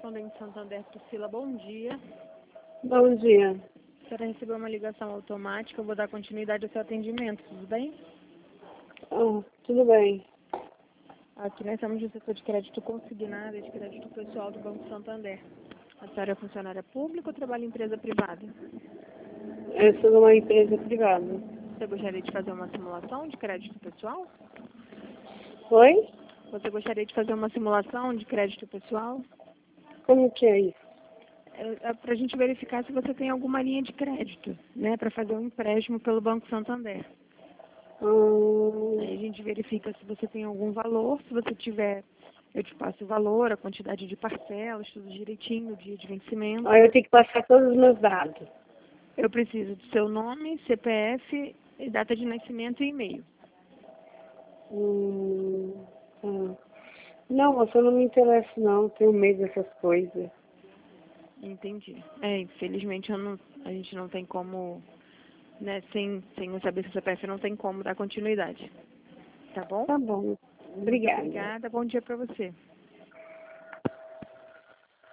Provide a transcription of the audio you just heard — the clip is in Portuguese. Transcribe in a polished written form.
Correspondente Santander, Priscila, bom dia. Bom dia. A senhora recebeu uma ligação automática, eu vou dar continuidade ao seu atendimento, tudo bem? Tudo bem. Aqui nós estamos no setor de crédito consignado e de crédito pessoal do Banco Santander. A senhora é funcionária pública ou trabalha em empresa privada? Eu sou de uma empresa privada. Você gostaria de fazer uma simulação de crédito pessoal? Oi? Você gostaria de fazer uma simulação de crédito pessoal? Como que é isso? É para a gente verificar se você tem alguma linha de crédito, né, para fazer um empréstimo pelo Banco Santander. Aí a gente verifica se você tem algum valor, se você tiver, eu te passo o valor, a quantidade de parcelas, tudo direitinho, o dia de vencimento. Aí eu tenho que passar todos os meus dados. Eu preciso do seu nome, CPF, data de nascimento e e-mail. Tá. Não, moça, eu não me interesso não, tenho medo dessas coisas. Entendi. Infelizmente a gente não tem como, né, sem saber se CPF não tem como dar continuidade. Tá bom? Tá bom. Muito Obrigada. obrigada, bom dia para você.